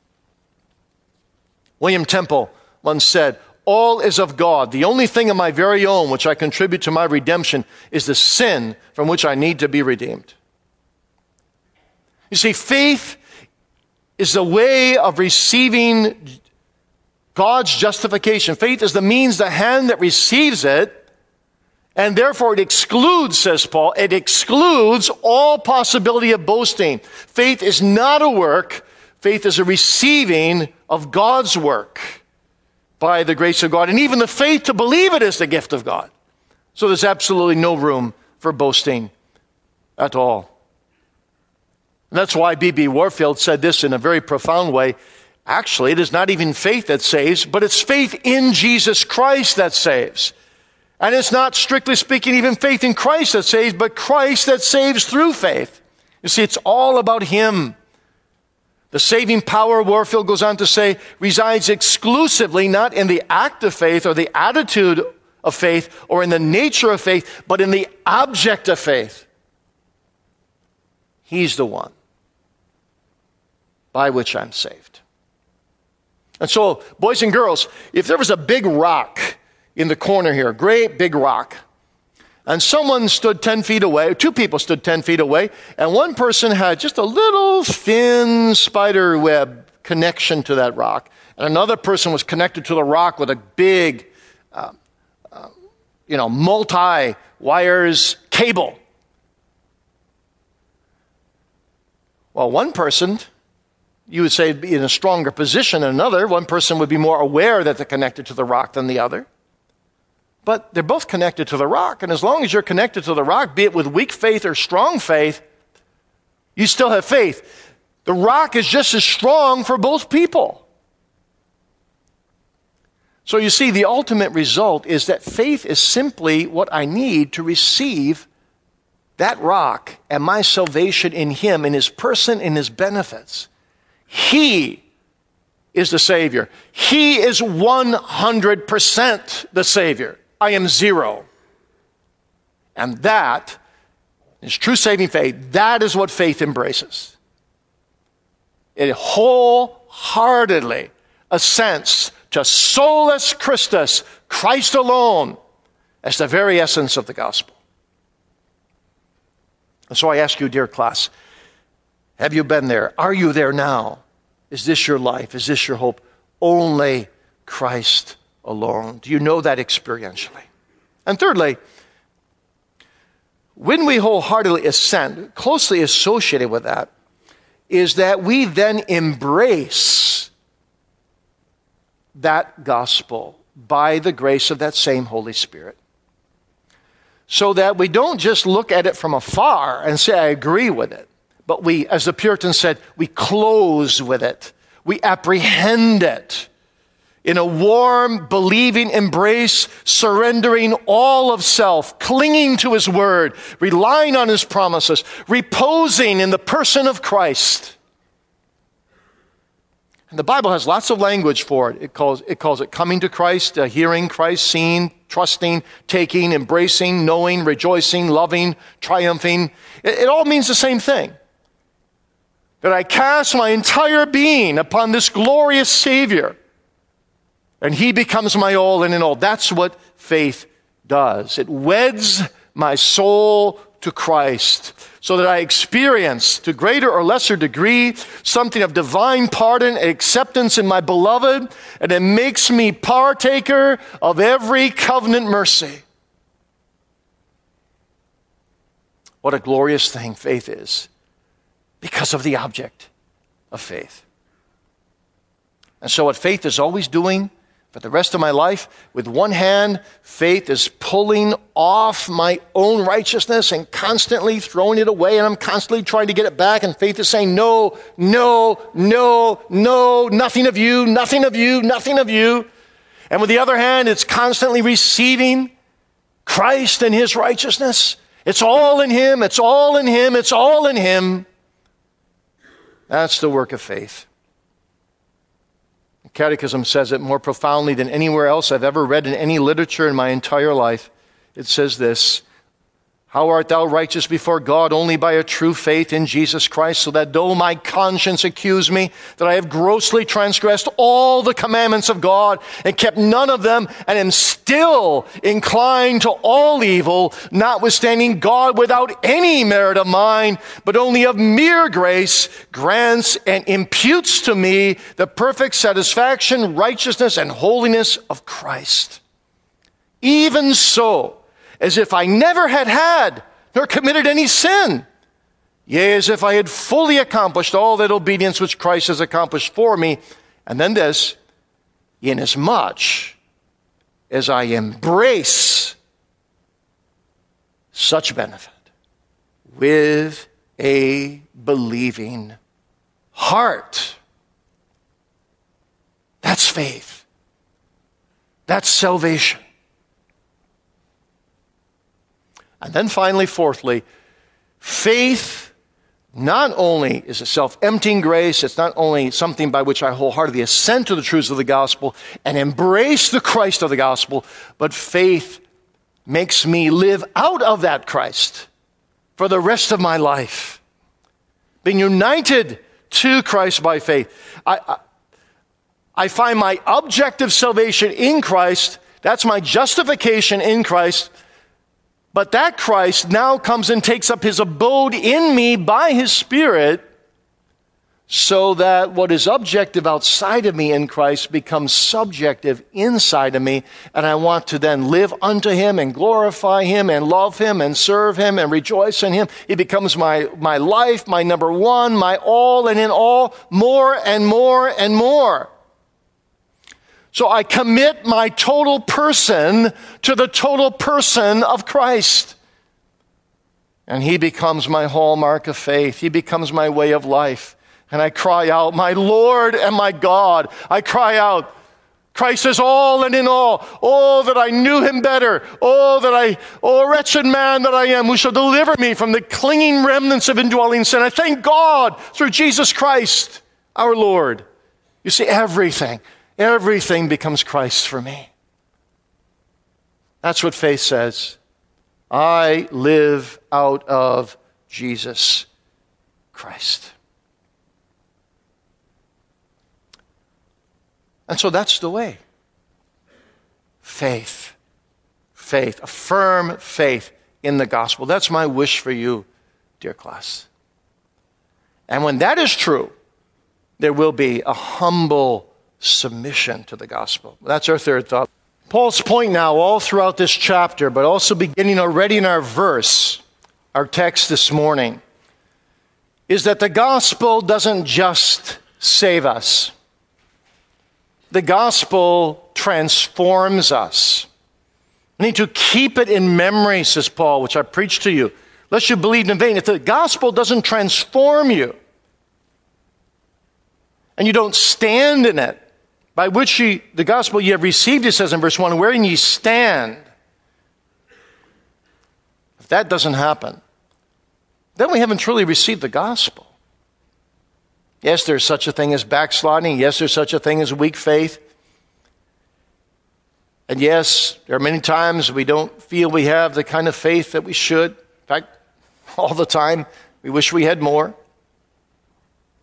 William Temple once said, all is of God. The only thing of my very own which I contribute to my redemption is the sin from which I need to be redeemed. You see, faith is the way of receiving God's justification. Faith is the means, the hand that receives it, and therefore it excludes, says Paul, it excludes all possibility of boasting. Faith is not a work. Faith is a receiving of God's work by the grace of God. And even the faith to believe it is the gift of God. So there's absolutely no room for boasting at all. And that's why B.B. Warfield said this in a very profound way. Actually, it is not even faith that saves, but it's faith in Jesus Christ that saves. And it's not, strictly speaking, even faith in Christ that saves, but Christ that saves through faith. You see, it's all about Him. The saving power, Warfield goes on to say, resides exclusively not in the act of faith or the attitude of faith or in the nature of faith, but in the object of faith. He's the one by which I'm saved. And so, boys and girls, if there was a big rock in the corner here, a great big rock, and someone stood 10 feet away, two people stood 10 feet away, and one person had just a little thin spider web connection to that rock, and another person was connected to the rock with a big, multi-wires cable. Well, one person, you would say, be in a stronger position than another. One person would be more aware that they're connected to the rock than the other. But they're both connected to the rock. And as long as you're connected to the rock, be it with weak faith or strong faith, you still have faith. The rock is just as strong for both people. So you see, the ultimate result is that faith is simply what I need to receive that rock and my salvation in Him, in His person, in His benefits. He is the Savior. He is 100% the Savior. I am 0. And that is true saving faith. That is what faith embraces. It wholeheartedly assents to solus Christus, Christ alone, as the very essence of the gospel. And so I ask you, dear class, have you been there? Are you there now? Is this your life? Is this your hope? Only Christ alone. Do you know that experientially? And thirdly, when we wholeheartedly assent, closely associated with that, is that we then embrace that gospel by the grace of that same Holy Spirit. So that we don't just look at it from afar and say, I agree with it. But we, as the Puritans said, we close with it. We apprehend it in a warm, believing embrace, surrendering all of self, clinging to His word, relying on His promises, reposing in the person of Christ. And the Bible has lots of language for it. It calls it coming to Christ, hearing Christ, seeing, trusting, taking, embracing, knowing, rejoicing, loving, triumphing. It all means the same thing. that I cast my entire being upon this glorious Savior, and He becomes my all and in all. That's what faith does. It weds my soul to Christ, so that I experience, to greater or lesser degree, something of divine pardon and acceptance in my beloved, and it makes me partaker of every covenant mercy. What a glorious thing faith is, because of the object of faith. And so what faith is always doing for the rest of my life, with one hand, faith is pulling off my own righteousness and constantly throwing it away, and I'm constantly trying to get it back, and faith is saying, no, no, no, no, nothing of you, nothing of you, nothing of you. And with the other hand, it's constantly receiving Christ and His righteousness. It's all in Him, it's all in Him, it's all in Him. That's the work of faith. The Catechism says it more profoundly than anywhere else I've ever read in any literature in my entire life. It says this: how art thou righteous before God? Only by a true faith in Jesus Christ, so that though my conscience accuse me that I have grossly transgressed all the commandments of God and kept none of them, and am still inclined to all evil, notwithstanding God, without any merit of mine, but only of mere grace, grants and imputes to me the perfect satisfaction, righteousness, and holiness of Christ. Even so, as if I never had nor committed any sin. Yea, as if I had fully accomplished all that obedience which Christ has accomplished for me. And then this: inasmuch as I embrace such benefit with a believing heart. That's faith. That's salvation. And then finally, fourthly, faith not only is a self-emptying grace, it's not only something by which I wholeheartedly assent to the truths of the gospel and embrace the Christ of the gospel, but faith makes me live out of that Christ for the rest of my life. Being united to Christ by faith. I find my objective salvation in Christ. That's my justification in Christ. But that Christ now comes and takes up His abode in me by His Spirit, so that what is objective outside of me in Christ becomes subjective inside of me, and I want to then live unto Him and glorify Him and love Him and serve Him and rejoice in Him. He becomes my life, my number one, my all and in all, more and more and more. So I commit my total person to the total person of Christ. And He becomes my hallmark of faith. He becomes my way of life. And I cry out, my Lord and my God. I cry out, Christ is all and in all. Oh, that I knew Him better. Oh, wretched man that I am, who shall deliver me from the clinging remnants of indwelling sin. I thank God through Jesus Christ, our Lord. You see, everything becomes Christ for me. That's what faith says. I live out of Jesus Christ. And so that's the way. Faith. Faith. A firm faith in the gospel. That's my wish for you, dear class. And when that is true, there will be a humble submission to the gospel. That's our third thought. Paul's point now all throughout this chapter, but also beginning already in our verse, our text this morning, is that the gospel doesn't just save us. The gospel transforms us. You need to keep it in memory, says Paul, which I preached to you, lest you believe in vain. If the gospel doesn't transform you, and you don't stand in it, by which the gospel ye have received, it says in verse 1, wherein ye stand. If that doesn't happen, then we haven't truly received the gospel. Yes, there's such a thing as backsliding. Yes, there's such a thing as weak faith. And yes, there are many times we don't feel we have the kind of faith that we should. In fact, all the time, we wish we had more.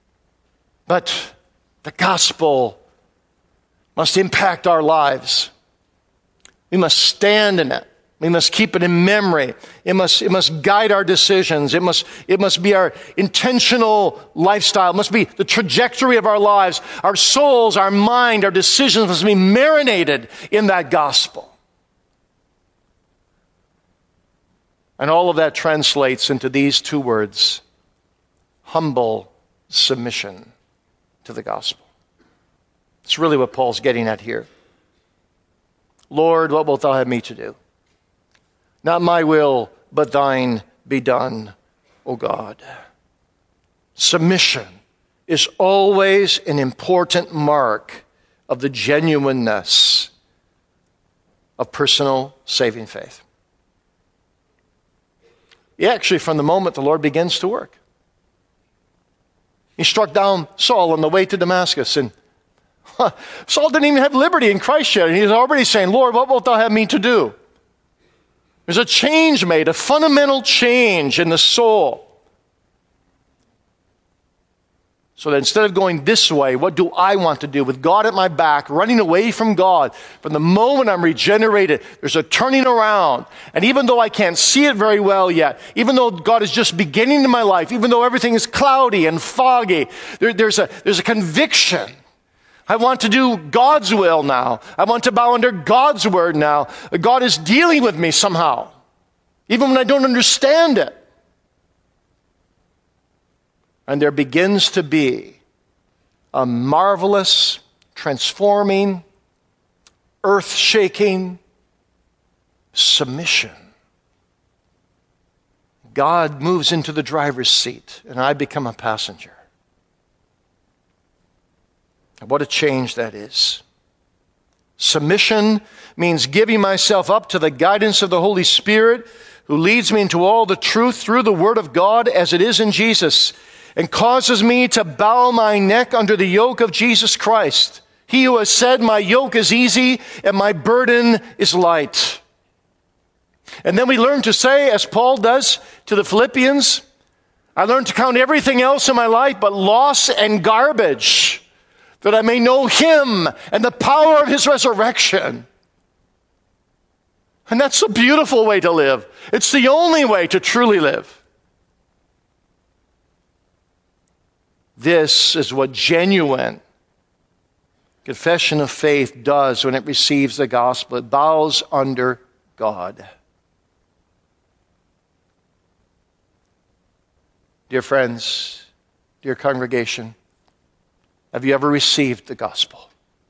But the gospel must impact our lives. We must stand in it. We must keep it in memory. It must guide our decisions. It must be our intentional lifestyle. It must be the trajectory of our lives. Our souls, our mind, our decisions must be marinated in that gospel. And all of that translates into these two words: humble submission to the gospel. It's really what Paul's getting at here. Lord, what wilt thou have me to do? Not my will, but thine be done, O God. Submission is always an important mark of the genuineness of personal saving faith. Actually, from the moment the Lord begins to work. He struck down Saul on the way to Damascus, and Saul didn't even have liberty in Christ yet, and he's already saying, Lord, what wilt thou have me to do? There's a change made, a fundamental change in the soul. So that instead of going this way, what do I want to do? With God at my back, running away from God, from the moment I'm regenerated, there's a turning around. And even though I can't see it very well yet, even though God is just beginning in my life, even though everything is cloudy and foggy, there's a conviction. I want to do God's will now. I want to bow under God's word now. God is dealing with me somehow, even when I don't understand it. And there begins to be a marvelous, transforming, earth-shaking submission. God moves into the driver's seat, and I become a passenger. What a change that is. Submission means giving myself up to the guidance of the Holy Spirit, who leads me into all the truth through the Word of God as it is in Jesus, and causes me to bow my neck under the yoke of Jesus Christ. He who has said, my yoke is easy and my burden is light. And then we learn to say, as Paul does to the Philippians, I learned to count everything else in my life but loss and garbage, that I may know Him and the power of His resurrection. And that's a beautiful way to live. It's the only way to truly live. This is what genuine confession of faith does when it receives the gospel. It bows under God. Dear friends, dear congregation, have you ever received the gospel?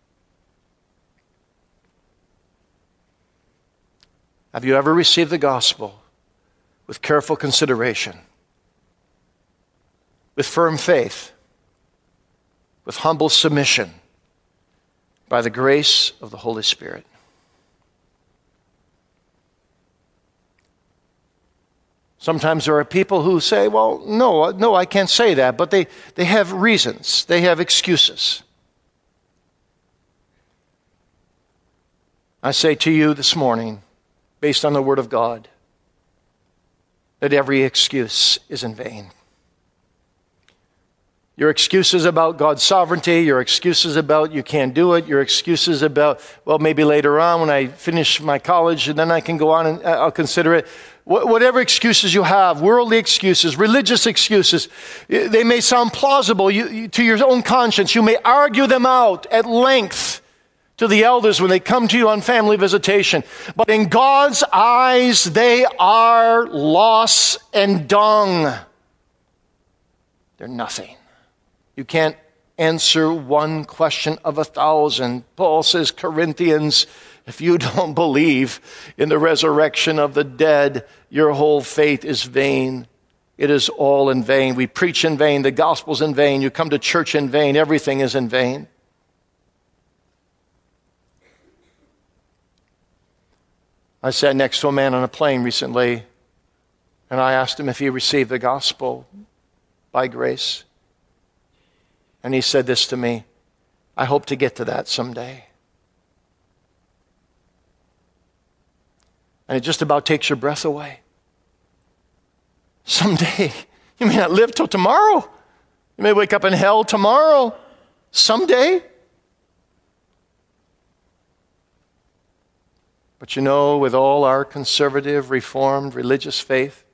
Have you ever received the gospel with careful consideration, with firm faith, with humble submission, by the grace of the Holy Spirit? Sometimes there are people who say, well, no, I can't say that, but they have reasons. They have excuses. I say to you this morning, based on the Word of God, that every excuse is in vain. Your excuses about God's sovereignty, your excuses about you can't do it, your excuses about, well, maybe later on when I finish my college and then I can go on and I'll consider it. Whatever excuses you have, worldly excuses, religious excuses, they may sound plausible to your own conscience. You may argue them out at length to the elders when they come to you on family visitation. But in God's eyes, they are loss and dung. They're nothing. You can't answer one question of 1,000. Paul says, Corinthians, if you don't believe in the resurrection of the dead, your whole faith is vain. It is all in vain. We preach in vain. The gospel's in vain. You come to church in vain. Everything is in vain. I sat next to a man on a plane recently, and I asked him if he received the gospel by grace. And he said this to me, I hope to get to that someday. And it just about takes your breath away. Someday. You may not live till tomorrow. You may wake up in hell tomorrow, someday. But you know, with all our conservative, reformed, religious faith,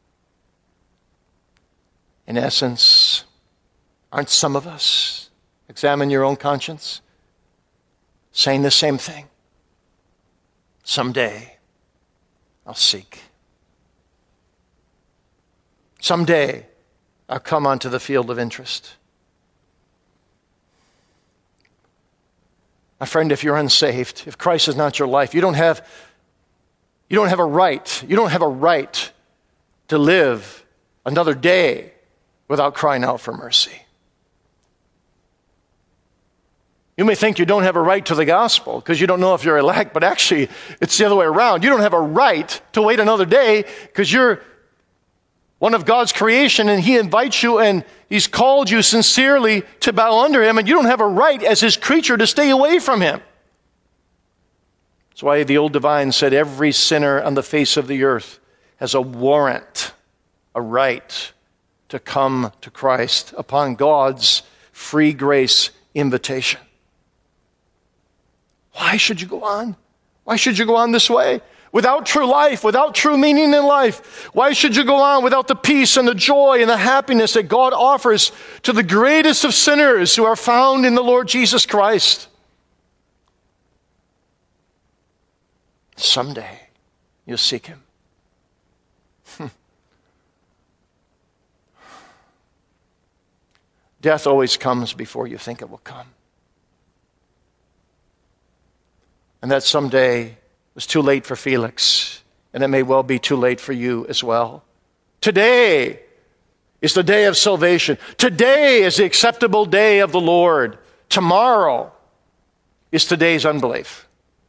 in essence, aren't some of us, examine your own conscience, saying the same thing? Someday, I'll seek. Someday, I'll come onto the field of interest. My friend, if you're unsaved, if Christ is not your life, you don't have a right. You don't have a right to live another day without crying out for mercy. You may think you don't have a right to the gospel because you don't know if you're elect, but actually it's the other way around. You don't have a right to wait another day because you're one of God's creation and He invites you and He's called you sincerely to bow under Him, and you don't have a right as His creature to stay away from Him. That's why the old divine said every sinner on the face of the earth has a warrant, a right to come to Christ upon God's free grace invitation. Why should you go on? Why should you go on this way? Without true life, without true meaning in life. Why should you go on without the peace and the joy and the happiness that God offers to the greatest of sinners who are found in the Lord Jesus Christ? Someday you'll seek Him. Death always comes before you think it will come. And that someday was too late for Felix, and it may well be too late for you as well. Today is the day of salvation. Today is the acceptable day of the Lord. Tomorrow is today's unbelief.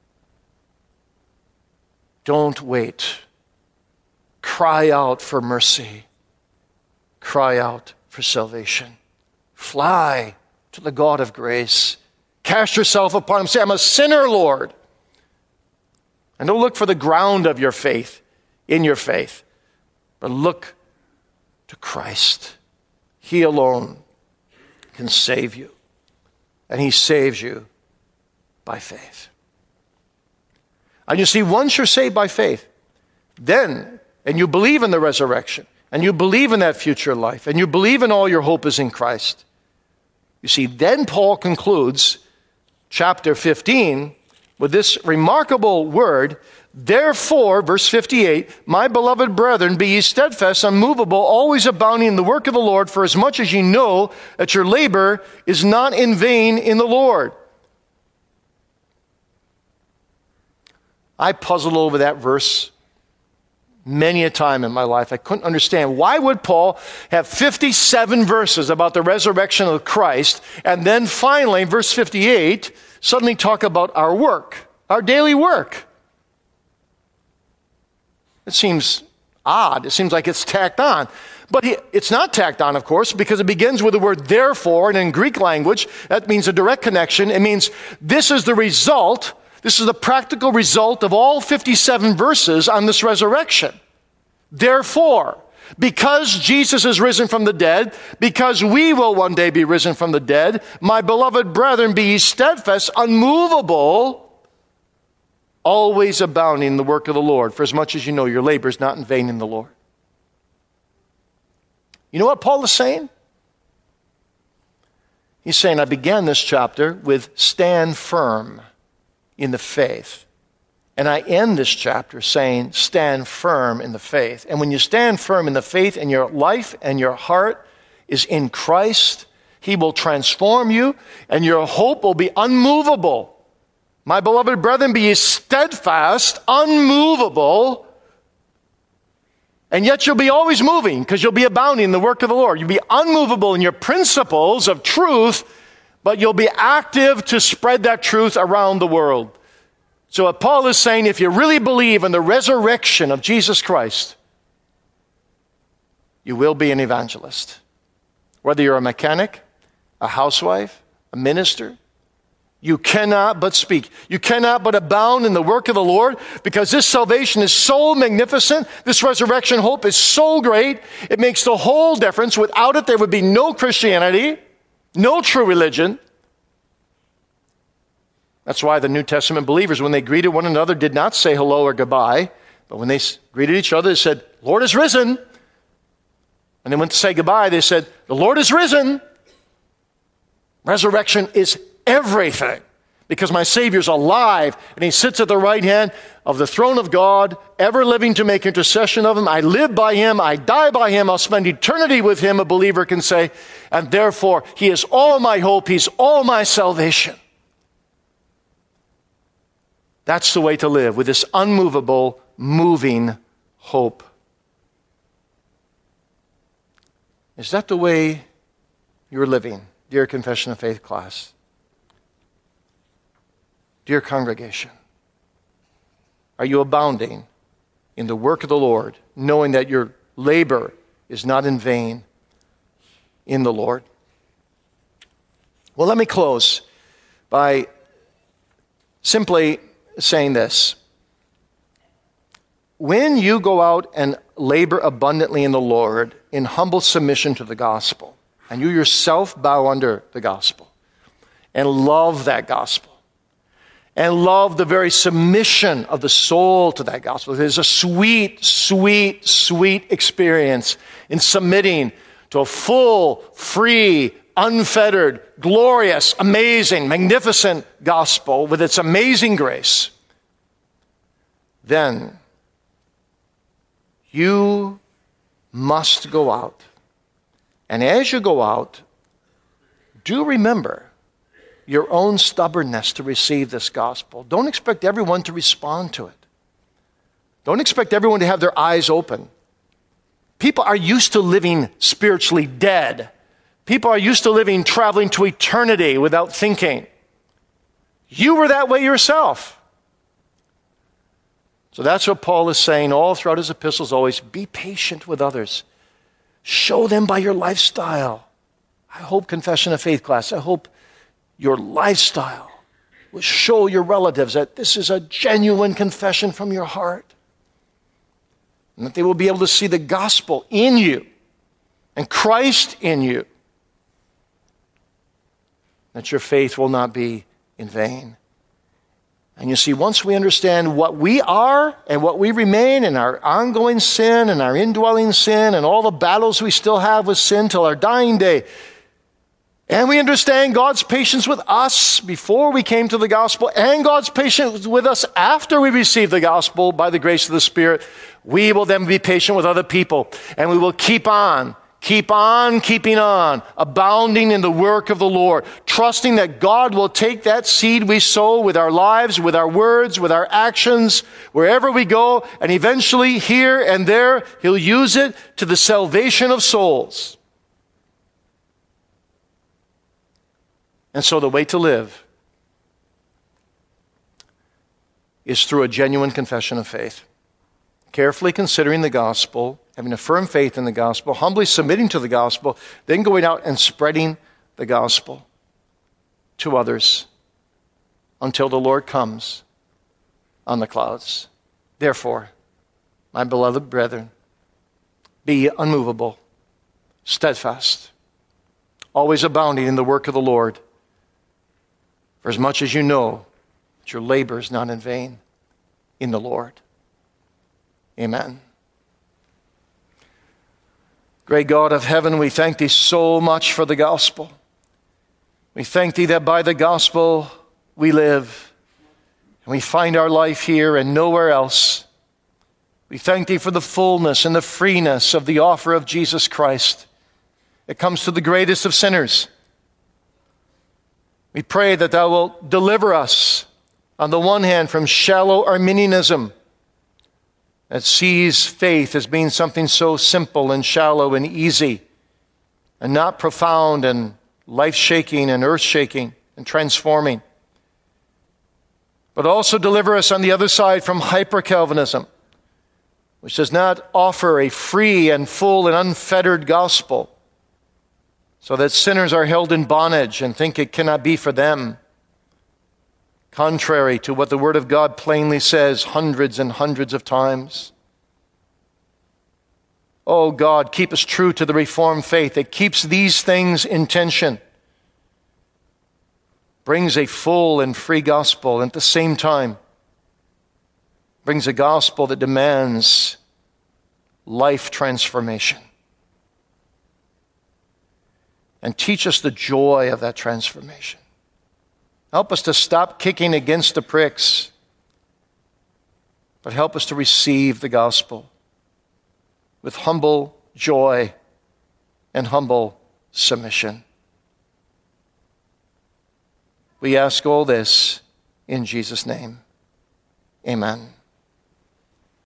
Don't wait. Cry out for mercy. Cry out for salvation. Fly to the God of grace. Cast yourself upon Him. Say, I'm a sinner, Lord. And don't look for the ground of your faith, in your faith, but look to Christ. He alone can save you. And He saves you by faith. And you see, once you're saved by faith, then, and you believe in the resurrection, and you believe in that future life, and you believe in all your hope is in Christ, you see, then Paul concludes chapter 15 with this remarkable word, therefore, verse 58, my beloved brethren, be ye steadfast, unmovable, always abounding in the work of the Lord, for as much as ye know that your labor is not in vain in the Lord. I puzzled over that verse many a time in my life. I couldn't understand. Why would Paul have 57 verses about the resurrection of Christ, and then finally, verse 58, suddenly talk about our work, our daily work? It seems odd. It seems like it's tacked on. But it's not tacked on, of course, because it begins with the word therefore, and in Greek language, that means a direct connection. It means this is the result. This is the practical result of all 57 verses on this resurrection. Therefore, because Jesus is risen from the dead, because we will one day be risen from the dead, my beloved brethren, be ye steadfast, unmovable, always abounding in the work of the Lord, for as much as you know your labor is not in vain in the Lord. You know what Paul is saying? He's saying, I began this chapter with stand firm in the faith. And I end this chapter saying, stand firm in the faith. And when you stand firm in the faith and your life and your heart is in Christ, He will transform you and your hope will be unmovable. My beloved brethren, be ye steadfast, unmovable, and yet you'll be always moving because you'll be abounding in the work of the Lord. You'll be unmovable in your principles of truth, but you'll be active to spread that truth around the world. So what Paul is saying, if you really believe in the resurrection of Jesus Christ, you will be an evangelist. Whether you're a mechanic, a housewife, a minister, You cannot but speak. You cannot but abound in the work of the Lord, because this salvation is so magnificent. This resurrection hope is so great. It makes the whole difference. Without it, there would be no Christianity, no true religion. That's why the New Testament believers, when they greeted one another, did not say hello or goodbye. But when they greeted each other, they said, "Lord is risen." And they went to say goodbye, they said, "The Lord is risen." Resurrection is everything, because my Savior's alive and he sits at the right hand of the throne of God, ever living to make intercession of him. I live by him, I die by him, I'll spend eternity with him, a believer can say, and therefore he is all my hope, he's all my salvation. That's the way to live, with this unmovable, moving hope. Is that the way you're living, dear Confession of Faith class? Dear congregation, are you abounding in the work of the Lord, knowing that your labor is not in vain in the Lord? Well, let me close by simply saying this. When you go out and labor abundantly in the Lord in humble submission to the gospel, and you yourself bow under the gospel and love that gospel, and love the very submission of the soul to that gospel. There's a sweet, sweet, sweet experience in submitting to a full, free, unfettered, glorious, amazing, magnificent gospel with its amazing grace. Then you must go out. And as you go out, do remember your own stubbornness to receive this gospel. Don't expect everyone to respond to it. Don't expect everyone to have their eyes open. People are used to living spiritually dead. People are used to living, traveling to eternity without thinking. You were that way yourself. So that's what Paul is saying all throughout his epistles always. Be patient with others. Show them by your lifestyle. I hope Confession of Faith class, I hope your lifestyle will show your relatives that this is a genuine confession from your heart. And that they will be able to see the gospel in you and Christ in you. That your faith will not be in vain. And you see, once we understand what we are and what we remain in our ongoing sin and our indwelling sin and all the battles we still have with sin till our dying day, and we understand God's patience with us before we came to the gospel and God's patience with us after we received the gospel by the grace of the Spirit, we will then be patient with other people. And we will keep on keeping on, abounding in the work of the Lord, trusting that God will take that seed we sow with our lives, with our words, with our actions, wherever we go, and eventually here and there, He'll use it to the salvation of souls. And so the way to live is through a genuine confession of faith. Carefully considering the gospel, having a firm faith in the gospel, humbly submitting to the gospel, then going out and spreading the gospel to others until the Lord comes on the clouds. Therefore, my beloved brethren, be unmovable, steadfast, always abounding in the work of the Lord, for as much as you know that your labor is not in vain in the Lord. Amen. Great God of heaven, we thank Thee so much for the gospel. We thank Thee that by the gospel we live, and we find our life here and nowhere else. We thank Thee for the fullness and the freeness of the offer of Jesus Christ. It comes to the greatest of sinners. We pray that Thou wilt deliver us, on the one hand, from shallow Arminianism that sees faith as being something so simple and shallow and easy and not profound and life-shaking and earth-shaking and transforming. But also deliver us on the other side from hyper-Calvinism, which does not offer a free and full and unfettered gospel, so that sinners are held in bondage and think it cannot be for them. contrary to what the Word of God plainly says hundreds and hundreds of times. Oh God, keep us true to the Reformed faith that keeps these things in tension, brings a full and free gospel, and at the same time brings a gospel that demands life transformation. And teach us the joy of that transformation. Help us to stop kicking against the pricks, but help us to receive the gospel with humble joy and humble submission. We ask all this in Jesus' name. Amen.